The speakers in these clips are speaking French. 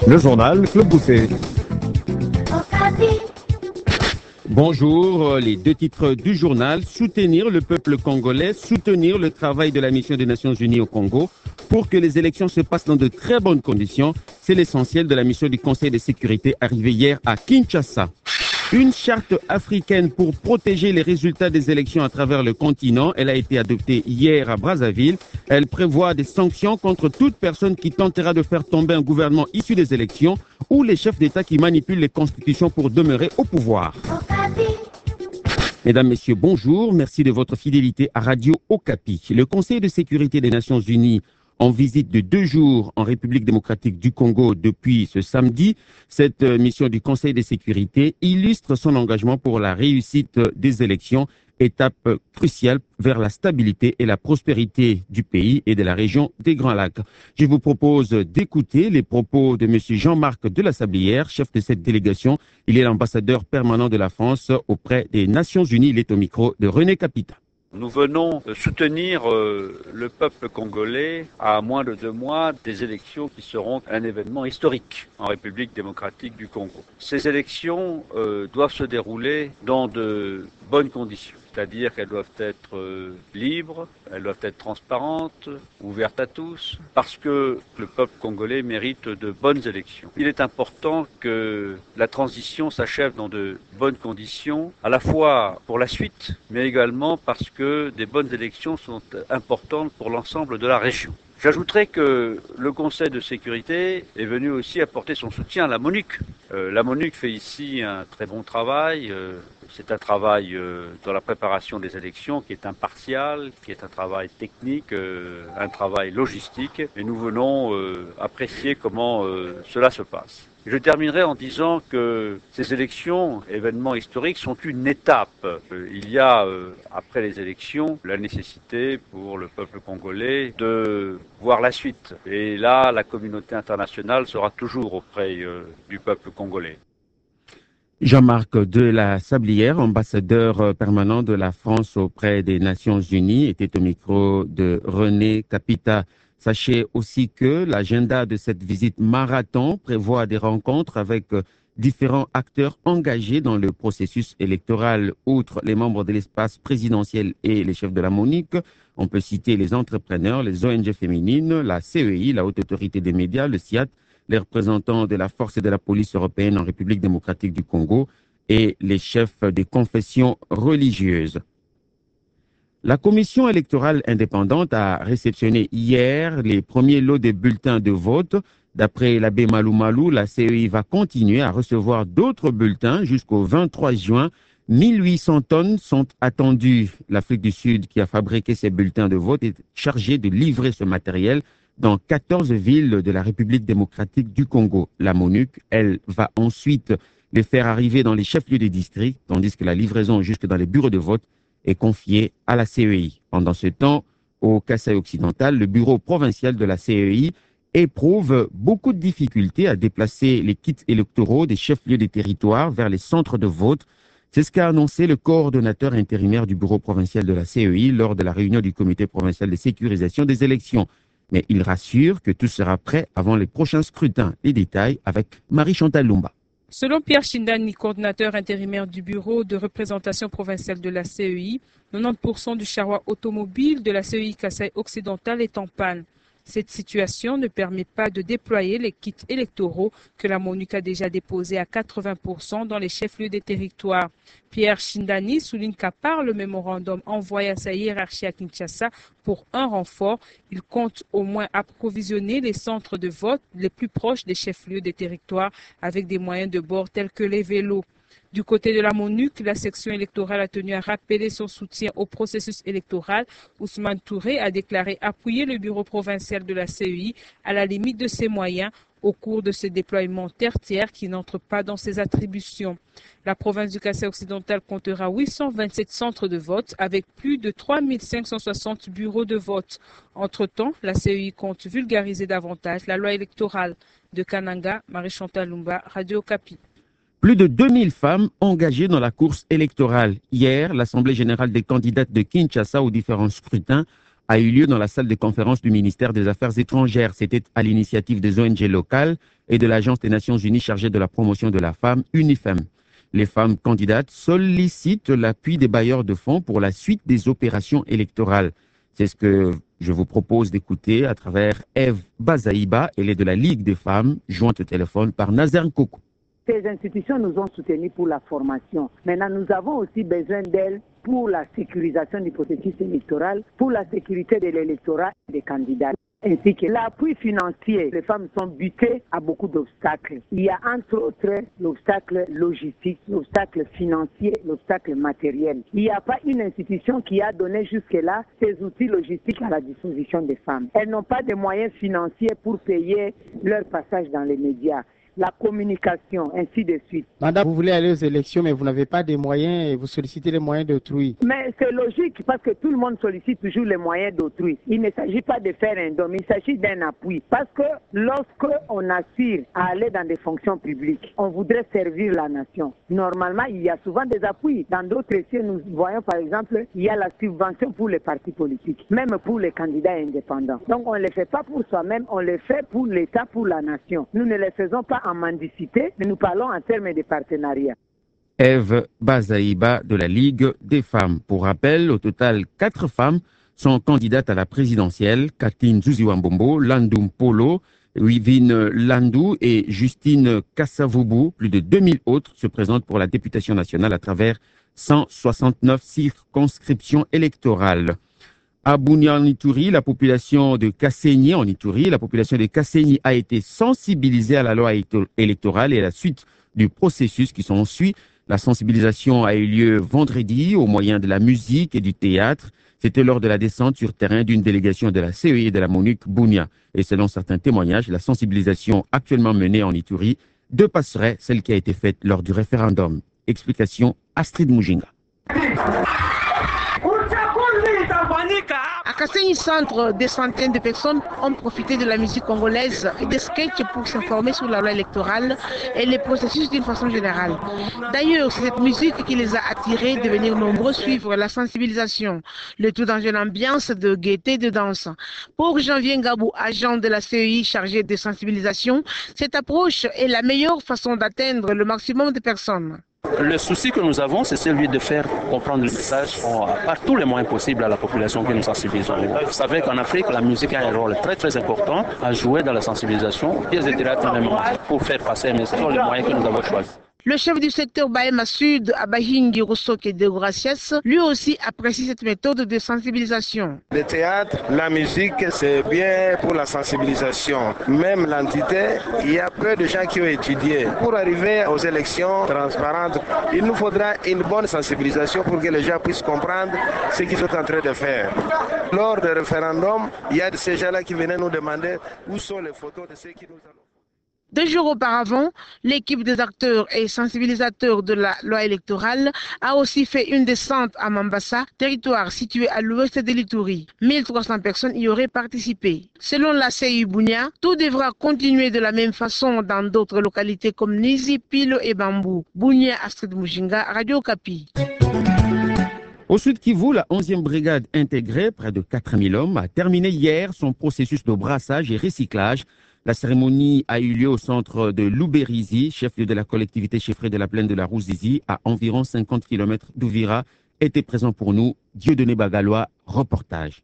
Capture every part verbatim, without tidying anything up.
Le journal Claude Bousset. Bonjour, les deux titres du journal: soutenir le peuple congolais, soutenir le travail de la mission des Nations Unies au Congo pour que les élections se passent dans de très bonnes conditions. C'est l'essentiel de la mission du Conseil de sécurité arrivée hier à Kinshasa. Une charte africaine pour protéger les résultats des élections à travers le continent. Elle a été adoptée hier à Brazzaville. Elle prévoit des sanctions contre toute personne qui tentera de faire tomber un gouvernement issu des élections ou les chefs d'État qui manipulent les constitutions pour demeurer au pouvoir. Mesdames, Messieurs, bonjour. Merci de votre fidélité à Radio Okapi. Le Conseil de sécurité des Nations Unies en visite de deux jours en République démocratique du Congo depuis ce samedi. Cette mission du Conseil de sécurité illustre son engagement pour la réussite des élections, étape cruciale vers la stabilité et la prospérité du pays et de la région des Grands Lacs. Je vous propose d'écouter les propos de M. Jean-Marc de la Sablière, chef de cette délégation. Il est l'ambassadeur permanent de la France auprès des Nations Unies. Il est au micro de René Capita. Nous venons soutenir euh, le peuple congolais à moins de deux mois des élections qui seront un événement historique en République démocratique du Congo. Ces élections euh, doivent se dérouler dans de bonnes conditions, c'est-à-dire qu'elles doivent être euh, libres, elles doivent être transparentes, ouvertes à tous, parce que le peuple congolais mérite de bonnes élections. Il est important que la transition s'achève dans de bonnes conditions, à la fois pour la suite, mais également parce que des bonnes élections sont importantes pour l'ensemble de la région. J'ajouterai que le Conseil de sécurité est venu aussi apporter son soutien à la MONUC. Euh, la MONUC fait ici un très bon travail. Euh, c'est un travail euh, dans la préparation des élections qui est impartial, qui est un travail technique, euh, un travail logistique. Et nous venons euh, apprécier comment euh, cela se passe. Je terminerai en disant que ces élections, événements historiques, sont une étape. Il y a, euh, après les élections, la nécessité pour le peuple congolais de voir la suite. Et là, la communauté internationale sera toujours auprès euh, du peuple congolais. Jean-Marc de la Sablière, ambassadeur permanent de la France auprès des Nations Unies, était au micro de René Capita. Sachez aussi que l'agenda de cette visite marathon prévoit des rencontres avec différents acteurs engagés dans le processus électoral. Outre les membres de l'espace présidentiel et les chefs de la MONUC, on peut citer les entrepreneurs, les O N G féminines, la C E I, la Haute Autorité des médias, le S I A T, les représentants de la force et de la police européenne en République démocratique du Congo et les chefs des confessions religieuses. La commission électorale indépendante a réceptionné hier les premiers lots des bulletins de vote. D'après l'abbé Malou Malou, la C E I va continuer à recevoir d'autres bulletins jusqu'au vingt-trois juin. mille huit cents tonnes sont attendues. L'Afrique du Sud, qui a fabriqué ces bulletins de vote, est chargée de livrer ce matériel dans quatorze villes de la République démocratique du Congo. La MONUC, elle, va ensuite les faire arriver dans les chefs-lieux des districts, tandis que la livraison jusque dans les bureaux de vote est confiée à la C E I. Pendant ce temps, au Kasaï occidental, le bureau provincial de la C E I éprouve beaucoup de difficultés à déplacer les kits électoraux des chefs-lieux des territoires vers les centres de vote. C'est ce qu'a annoncé le coordonnateur intérimaire du bureau provincial de la C E I lors de la réunion du comité provincial de sécurisation des élections. Mais il rassure que tout sera prêt avant les prochains scrutins. Les détails avec Marie-Chantal Lumba. Selon Pierre Chindani, coordinateur intérimaire du bureau de représentation provinciale de la C E I, quatre-vingt-dix pour cent du charroi automobile de la C E I Kasaï occidental est en panne. Cette situation ne permet pas de déployer les kits électoraux que la MONUC a déjà déposés à quatre-vingts pour cent dans les chefs-lieux des territoires. Pierre Chindani souligne qu'à part le mémorandum envoyé à sa hiérarchie à Kinshasa pour un renfort, il compte au moins approvisionner les centres de vote les plus proches des chefs-lieux des territoires avec des moyens de bord tels que les vélos. Du côté de la MONUC, la section électorale a tenu à rappeler son soutien au processus électoral. Ousmane Touré a déclaré appuyer le bureau provincial de la C E I à la limite de ses moyens au cours de ce déploiement tertiaire qui n'entre pas dans ses attributions. La province du Kasaï occidental comptera huit cent vingt-sept centres de vote avec plus de trois mille cinq cent soixante bureaux de vote. Entre-temps, la C E I compte vulgariser davantage la loi électorale. De Kananga, Marie-Chantal Lumba, Radio Okapi. Plus de deux mille femmes engagées dans la course électorale. Hier, l'Assemblée générale des candidates de Kinshasa aux différents scrutins a eu lieu dans la salle de conférence du ministère des Affaires étrangères. C'était à l'initiative des O N G locales et de l'Agence des Nations Unies chargée de la promotion de la femme, UNIFEM. Les femmes candidates sollicitent l'appui des bailleurs de fonds pour la suite des opérations électorales. C'est ce que je vous propose d'écouter à travers Eve Bazaïba. Elle est de la Ligue des femmes, jointe au téléphone par Nazer Nkoko. Ces institutions nous ont soutenus pour la formation. Maintenant, nous avons aussi besoin d'elles pour la sécurisation du processus électoral, pour la sécurité de l'électorat et des candidats, ainsi que l'appui financier. Les femmes sont butées à beaucoup d'obstacles. Il y a entre autres l'obstacle logistique, l'obstacle financier, l'obstacle matériel. Il n'y a pas une institution qui a donné jusque-là ces outils logistiques à la disposition des femmes. Elles n'ont pas de moyens financiers pour payer leur passage dans les médias, la communication, ainsi de suite. Madame, vous voulez aller aux élections, mais vous n'avez pas de moyens et vous sollicitez les moyens d'autrui. Mais c'est logique parce que tout le monde sollicite toujours les moyens d'autrui. Il ne s'agit pas de faire un don, il s'agit d'un appui. Parce que lorsque on aspire à aller dans des fonctions publiques, on voudrait servir la nation. Normalement, il y a souvent des appuis. Dans d'autres essais, nous voyons par exemple, il y a la subvention pour les partis politiques, même pour les candidats indépendants. Donc on ne les fait pas pour soi-même, on les fait pour l'État, pour la nation. Nous ne les faisons pas en mendicité, mais nous parlons en termes de partenariat. Eve Bazaïba de la Ligue des femmes. Pour rappel, au total, quatre femmes sont candidates à la présidentielle. Kathleen Zuziwambombo, Landum Polo, Wivine Landou et Justine Kassavubu. Plus de deux mille autres se présentent pour la députation nationale à travers cent soixante-neuf circonscriptions électorales. À Bunia en Ituri, la population de Kasséni en Ituri, la population de Kasséni a été sensibilisée à la loi électorale et à la suite du processus qui s'ensuit. La sensibilisation a eu lieu vendredi au moyen de la musique et du théâtre. C'était lors de la descente sur terrain d'une délégation de la C E I et de la MONUC Bunia. Et selon certains témoignages, la sensibilisation actuellement menée en Ituri dépasserait celle qui a été faite lors du référendum. Explication Astrid Mujinga. À Kasséni Centre, des centaines de personnes ont profité de la musique congolaise et des sketchs pour s'informer sur la loi électorale et les processus d'une façon générale. D'ailleurs, c'est cette musique qui les a attirés de venir nombreux suivre la sensibilisation, le tout dans une ambiance de gaieté et de danse. Pour Janvier Ngabou, agent de la C E I chargé de sensibilisation, cette approche est la meilleure façon d'atteindre le maximum de personnes. Le souci que nous avons, c'est celui de faire comprendre le message par tous les moyens possibles à la population que nous sensibilisons. Vous savez qu'en Afrique, la musique a un rôle très très important à jouer dans la sensibilisation, pièces de théâtre même, pour faire passer un message sur les moyens que nous avons choisis. Le chef du secteur Baema Sud, Abahingi Roussoke de Gracias, lui aussi apprécie cette méthode de sensibilisation. Le théâtre, la musique, c'est bien pour la sensibilisation. Même l'entité, il y a peu de gens qui ont étudié. Pour arriver aux élections transparentes, il nous faudra une bonne sensibilisation pour que les gens puissent comprendre ce qu'ils sont en train de faire. Lors du référendum, il y a de ces gens-là qui venaient nous demander où sont les photos de ceux qui nous ont... Deux jours auparavant, l'équipe des acteurs et sensibilisateurs de la loi électorale a aussi fait une descente à Mambasa, territoire situé à l'ouest de l'Ituri. mille trois cents personnes y auraient participé. Selon la C I Bunia, tout devra continuer de la même façon dans d'autres localités comme Nizi, Pilo et Bambou. Bunia, Astrid Mujinga, Radio Kapi. Au Sud Kivu, la onzième brigade intégrée, près de quatre mille hommes, a terminé hier son processus de brassage et recyclage. La cérémonie a eu lieu au centre de Luberizi, chef-lieu de la collectivité chiffrée de la plaine de la Ruzizi, à environ cinquante kilomètres d'Ouvira. Était présent pour nous Dieudonné Bagalois, reportage.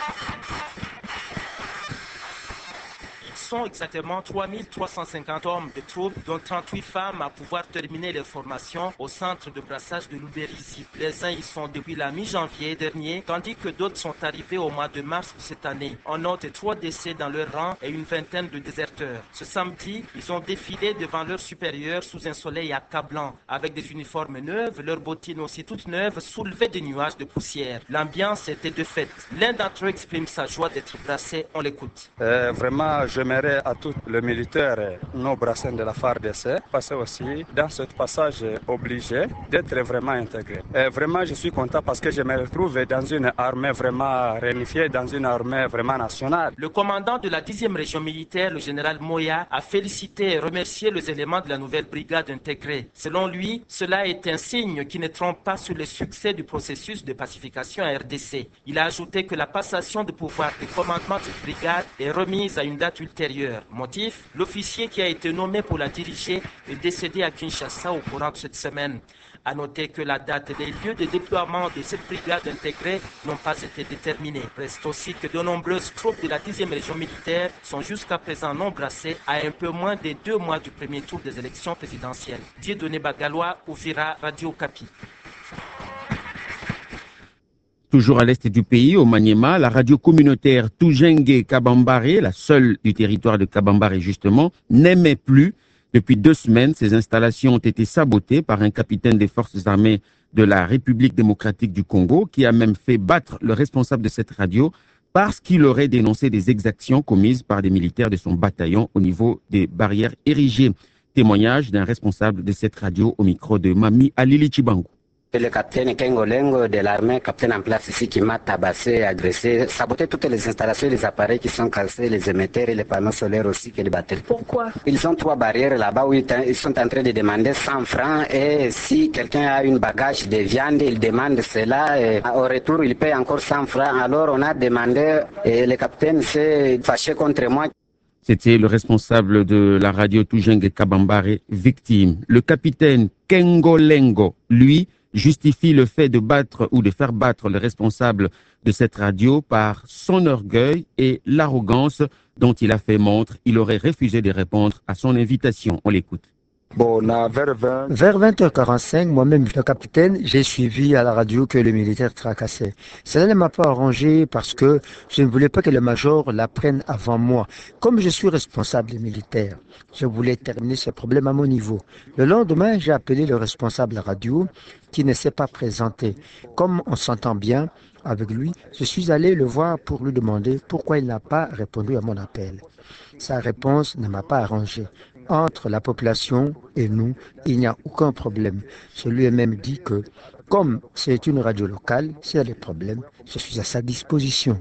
Sont exactement trois mille trois cent cinquante hommes de troupes, dont trente-huit femmes, à pouvoir terminer leur formation au centre de brassage de Luberizi. Les uns y sont depuis la mi-janvier dernier, tandis que d'autres sont arrivés au mois de mars de cette année. On note trois décès dans leur rang et une vingtaine de déserteurs. Ce samedi, ils ont défilé devant leurs supérieurs sous un soleil accablant, avec des uniformes neufs, leurs bottines aussi toutes neuves, soulevaient des nuages de poussière. L'ambiance était de fête. L'un d'entre eux exprime sa joie d'être brassé. On l'écoute. Euh, vraiment, j'aimerais dirais à tous les militaires, nos brassins de la F A R D C, parce que aussi, dans ce passage obligé d'être vraiment intégré. Et vraiment, je suis content parce que je me retrouve dans une armée vraiment réunifiée, dans une armée vraiment nationale. Le commandant de la dixième région militaire, le général Moya, a félicité et remercié les éléments de la nouvelle brigade intégrée. Selon lui, cela est un signe qui ne trompe pas sur le succès du processus de pacification à R D C. Il a ajouté que la passation de pouvoir du commandement de cette brigade est remise à une date ultérieure. Motif, l'officier qui a été nommé pour la diriger est décédé à Kinshasa au courant de cette semaine. À noter que la date et les lieux de déploiement de cette brigade intégrée n'ont pas été déterminés. Reste aussi que de nombreuses troupes de la dixième région militaire sont jusqu'à présent non brassées à un peu moins de deux mois du premier tour des élections présidentielles. Dieudonné Bagalois, Ouvira, Radio Okapi. Toujours à l'est du pays, au Maniema, la radio communautaire Tujenge Kabambare, la seule du territoire de Kabambare justement, n'émet plus. Depuis deux semaines, ces installations ont été sabotées par un capitaine des forces armées de la République démocratique du Congo qui a même fait battre le responsable de cette radio parce qu'il aurait dénoncé des exactions commises par des militaires de son bataillon au niveau des barrières érigées. Témoignage d'un responsable de cette radio au micro de Mami Alili Chibangu. Le capitaine Kengolengo de l'armée, capitaine en place ici, qui m'a tabassé, agressé, saboté toutes les installations, les appareils qui sont cassés, les émetteurs et les panneaux solaires aussi, que les batteries. Pourquoi? Ils ont trois barrières là-bas où ils sont en train de demander cent francs et si quelqu'un a une bagage de viande, il demande cela et au retour il paye encore cent francs. Alors on a demandé et le capitaine s'est fâché contre moi. C'était le responsable de la radio Tujenge Kabambare, victime. Le capitaine Kengolengo, lui, justifie le fait de battre ou de faire battre le responsable de cette radio par son orgueil et l'arrogance dont il a fait montre. Il aurait refusé de répondre à son invitation. On l'écoute. Bon, on vers vingt... vers vingt heures quarante-cinq, moi-même, le capitaine, j'ai suivi à la radio que le militaire tracassait. Cela ne m'a pas arrangé parce que je ne voulais pas que le major la prenne avant moi. Comme je suis responsable des militaires, je voulais terminer ce problème à mon niveau. Le lendemain, j'ai appelé le responsable de la radio qui ne s'est pas présenté. Comme on s'entend bien avec lui, je suis allé le voir pour lui demander pourquoi il n'a pas répondu à mon appel. Sa réponse ne m'a pas arrangé. Entre la population et nous, il n'y a aucun problème. Je lui ai même dit que, comme c'est une radio locale, s'il y a des problèmes, je suis à sa disposition.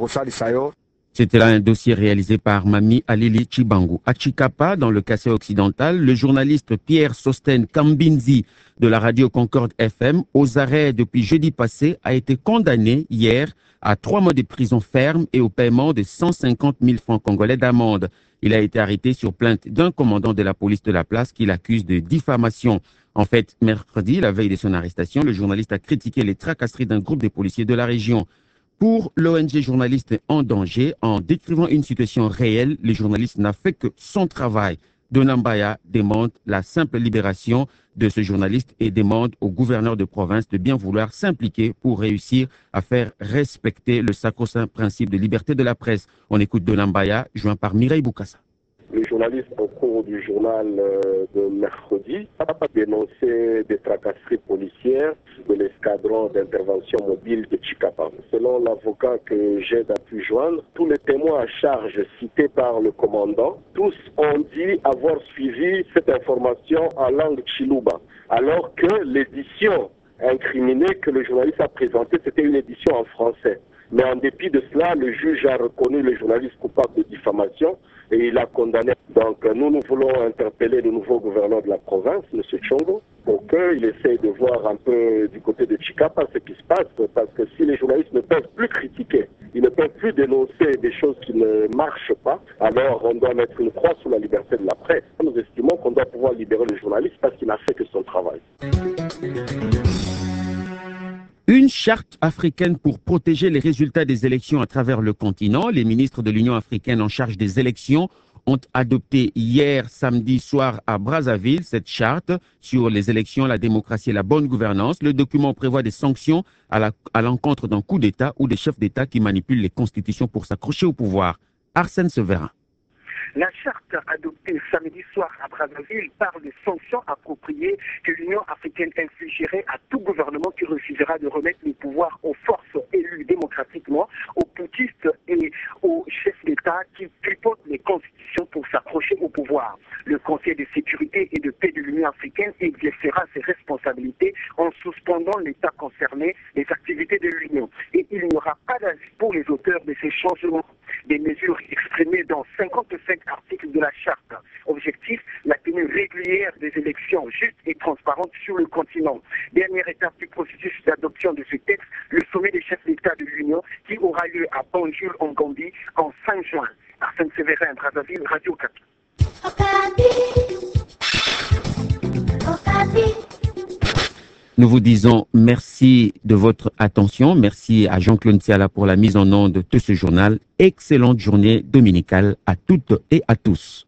C'était là un dossier réalisé par Mami Alili Chibangu. À Chikapa, dans le Kassai occidental, le journaliste Pierre Sosten Kambinzi de la radio Concorde F M, aux arrêts depuis jeudi passé, a été condamné hier à trois mois de prison ferme et au paiement de cent cinquante mille francs congolais d'amende. Il a été arrêté sur plainte d'un commandant de la police de la place qui l'accuse de diffamation. En fait, mercredi, la veille de son arrestation, le journaliste a critiqué les tracasseries d'un groupe de policiers de la région. Pour l'O N G Journalistes en danger, en décrivant une situation réelle, le journaliste n'a fait que son travail. Donambaya demande la simple libération de ce journaliste et demande au gouverneur de province de bien vouloir s'impliquer pour réussir à faire respecter le sacro-saint principe de liberté de la presse. On écoute Donambaya, joint par Mireille Boukassa. Le journaliste, au cours du journal de mercredi, a dénoncé des tracasseries policières de l'escadron d'intervention mobile de Chikapa. Selon l'avocat que j'ai pu joindre, tous les témoins à charge cités par le commandant, tous ont dit avoir suivi cette information en langue chiluba, alors que l'édition incriminée que le journaliste a présentée, c'était une édition en français. Mais en dépit de cela, le juge a reconnu le journaliste coupable de diffamation et il a condamné. Donc nous, nous voulons interpeller le nouveau gouverneur de la province, M. Tchongo, pour qu'il essaye de voir un peu du côté de Chikapa ce qui se passe, parce que si les journalistes ne peuvent plus critiquer, ils ne peuvent plus dénoncer des choses qui ne marchent pas, alors on doit mettre une croix sur la liberté de la presse. Nous estimons qu'on doit pouvoir libérer le journaliste parce qu'il n'a fait que son travail. Une charte africaine pour protéger les résultats des élections à travers le continent. Les ministres de l'Union africaine en charge des élections ont adopté hier samedi soir à Brazzaville cette charte sur les élections, la démocratie et la bonne gouvernance. Le document prévoit des sanctions à la, à l'encontre d'un coup d'État ou des chefs d'État qui manipulent les constitutions pour s'accrocher au pouvoir. Arsène Severin. La charte adoptée samedi soir à Brazzaville parle des sanctions appropriées que l'Union africaine infligerait à tout gouvernement qui refusera de remettre le pouvoir aux forces élues démocratiquement, aux putschistes et aux chefs d'État qui tripotent les constitutions dans cinquante-cinq articles de la charte. Objectif, la tenue régulière des élections justes et transparentes sur le continent. Dernière étape du processus d'adoption de ce texte, le sommet des chefs d'État de l'Union qui aura lieu à Banjul en Gambie en cinq juin. Arsène Sévérin, Brazzaville, Radio Okapi. Nous vous disons merci de votre attention. Merci à Jean-Claude Ntiala pour la mise en onde de ce journal. Excellente journée dominicale à toutes et à tous.